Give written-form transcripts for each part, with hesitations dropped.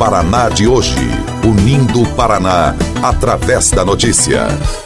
Paraná de hoje. Unindo o Paraná através da notícia.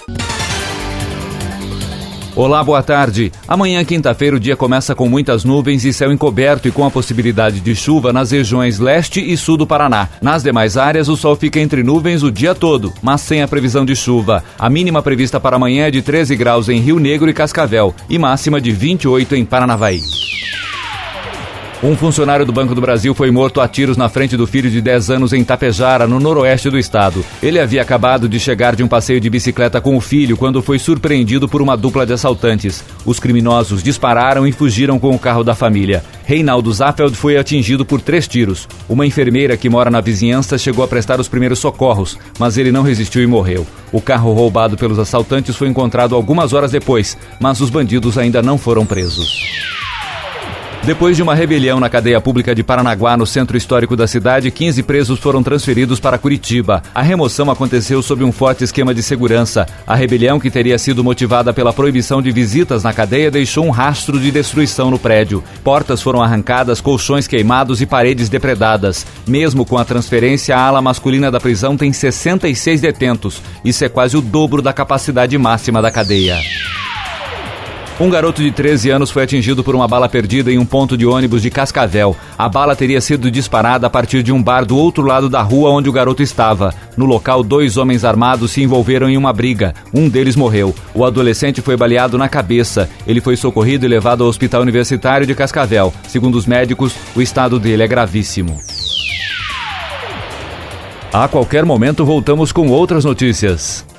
Olá, boa tarde. Amanhã, quinta-feira, o dia começa com muitas nuvens e céu encoberto e com a possibilidade de chuva nas regiões leste e sul do Paraná. Nas demais áreas, o sol fica entre nuvens o dia todo, mas sem a previsão de chuva. A mínima prevista para amanhã é de 13 graus em Rio Negro e Cascavel e máxima de 28 em Paranavaí. Um funcionário do Banco do Brasil foi morto a tiros na frente do filho de 10 anos em Tapejara, no noroeste do estado. Ele havia acabado de chegar de um passeio de bicicleta com o filho quando foi surpreendido por uma dupla de assaltantes. Os criminosos dispararam e fugiram com o carro da família. Reinaldo Zaffeld foi atingido por 3 tiros. Uma enfermeira que mora na vizinhança chegou a prestar os primeiros socorros, mas ele não resistiu e morreu. O carro roubado pelos assaltantes foi encontrado algumas horas depois, mas os bandidos ainda não foram presos. Depois de uma rebelião na cadeia pública de Paranaguá, no centro histórico da cidade, 15 presos foram transferidos para Curitiba. A remoção aconteceu sob um forte esquema de segurança. A rebelião, que teria sido motivada pela proibição de visitas na cadeia, deixou um rastro de destruição no prédio. Portas foram arrancadas, colchões queimados e paredes depredadas. Mesmo com a transferência, a ala masculina da prisão tem 66 detentos. Isso é quase o dobro da capacidade máxima da cadeia. Um garoto de 13 anos foi atingido por uma bala perdida em um ponto de ônibus de Cascavel. A bala teria sido disparada a partir de um bar do outro lado da rua onde o garoto estava. No local, 2 homens armados se envolveram em uma briga. Um deles morreu. O adolescente foi baleado na cabeça. Ele foi socorrido e levado ao Hospital Universitário de Cascavel. Segundo os médicos, o estado dele é gravíssimo. A qualquer momento voltamos com outras notícias.